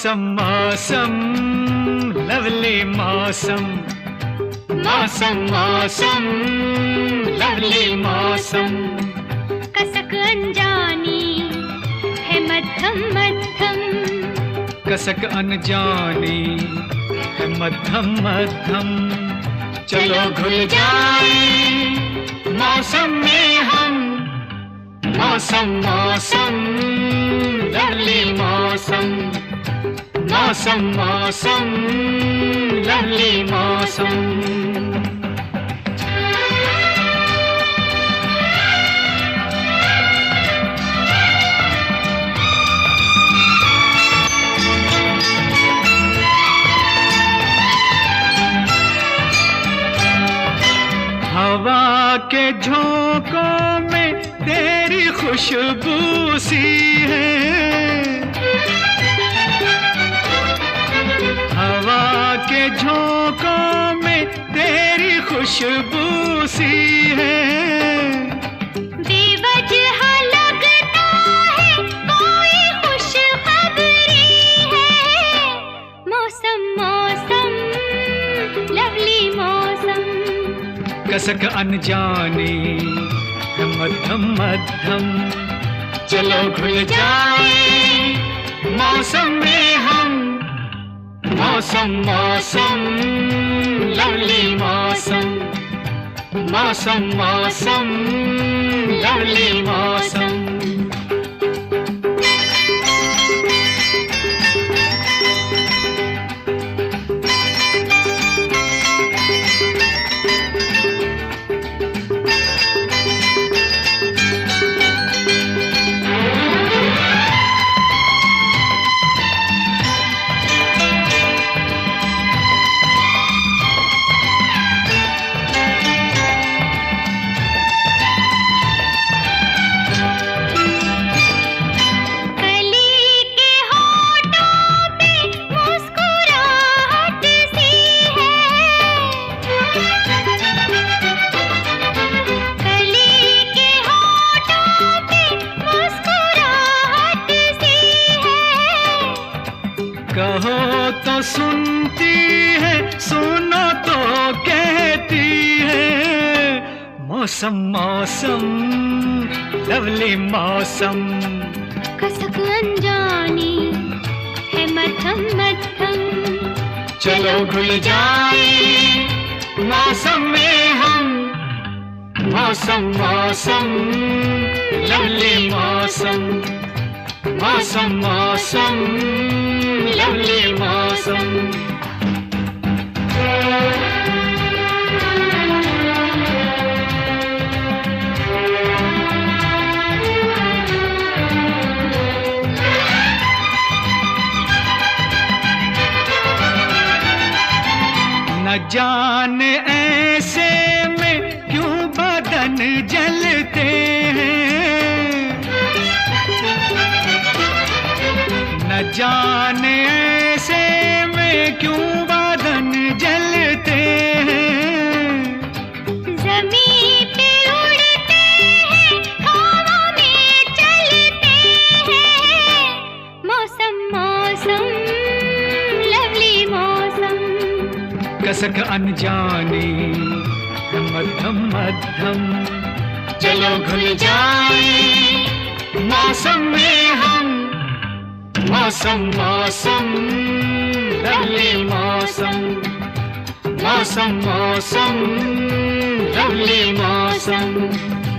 मौसम मौसम लवली मौसम, मौसम मौसम लवली मौसम। कसक अनजानी है मध्यम मध्यम, कसक अनजानी है मध्यम मध्यम। चलो घुल जाए मौसम में हम, मौसम मौसम लवली मौसम, मौसम मौसम लवली मौसम। हवा के झोंकों में तेरी खुशबू सी है, हवा के झोंकों में तेरी खुशबू सी है। बेवजह लगता है कोई खुशखबरी है, मौसम मौसम लवली मौसम। कसक अनजानी है मध्यम मध्यम। चलो घुल जाए मौसम में हम, मौसम मौसम लवली मौसम, मौसम मौसम लवली मौसम। कहो तो सुनती है, सुनो तो कहती है, मौसम मौसम लवली मौसम। कसक अनजानी है मध्यम मध्यम। चलो घुल जाए मौसम में हम, मौसम मौसम लवली मौसम, मौसम मौसम लवली मौसम। न जाने ऐसे में क्यों बदन जलते हैं, न जाने ऐसे में क्यों बदन जलते हैं। ज़मीन पे उड़ते हैं, हवा में चलते हैं, मौसम मौसम लवली मौसम। कसक अनजानी है मध्यम मध्यम। चलो घुल जाए मौसम में हम, मौसम मौसम लवली मौसम, मौसम मौसम लवली मौसम।